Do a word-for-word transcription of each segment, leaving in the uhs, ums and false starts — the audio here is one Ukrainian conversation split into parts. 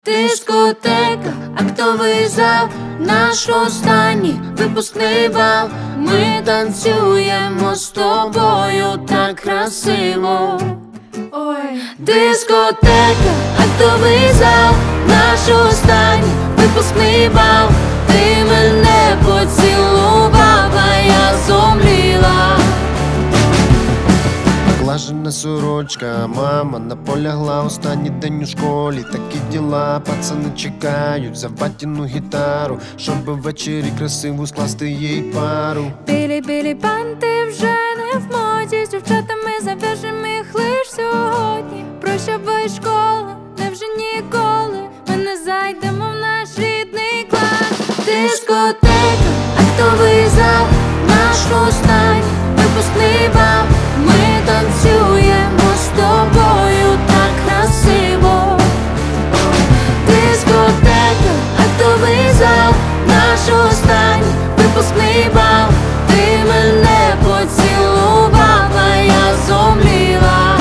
Дискотека, актовий зал, наш останній випускний бал. Ми танцюємо з тобою так красиво. Ой. Дискотека, актовий зал, наш останній випускний бал. Ти мене поцілував, а я зомліла. Глажена сорочка, мама наполягла, останній день у школі. Такі діла, пацани чекають за батіну гітару, щоб ввечері красиву скласти їй пару. Білі-білі банти вже не в моді, з дівчатами зав'яжем їх лиш сьогодні. Прощавай школа, невже ніколи ми не зайдемо в наш рідний клас. Дискотека, актовий зал, наш останній випускний бал. Ми танцюємо з тобою так красиво. Дискотека, актовий зал, наш останній випускний бал. Ти мене поцілував, а я зомліла.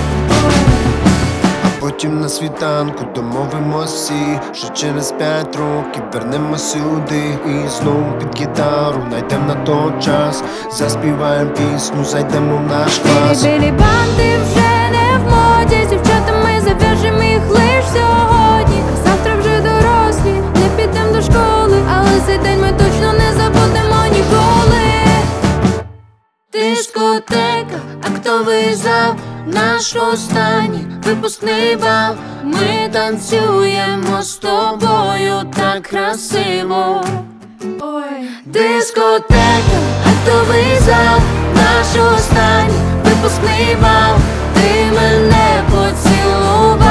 Потім на світанку домовимось всі, що через п'ять років вернемось сюди. І знову під гітару найдем на той час, заспіваєм пісню, зайдемо в наш клас. Білі банди вже не в моді, з дівчатами зав'яжем їх лиш сьогодні. А завтра вже дорослі, не підем до школи, але цей день ми точно не забудемо ніколи. Дискотека, актовий зал, наш останній випускний бал. Ми танцюємо з тобою так красиво. Ой. Дискотека, актовий зал, наш останній випускний бал. Ти мене поцілував.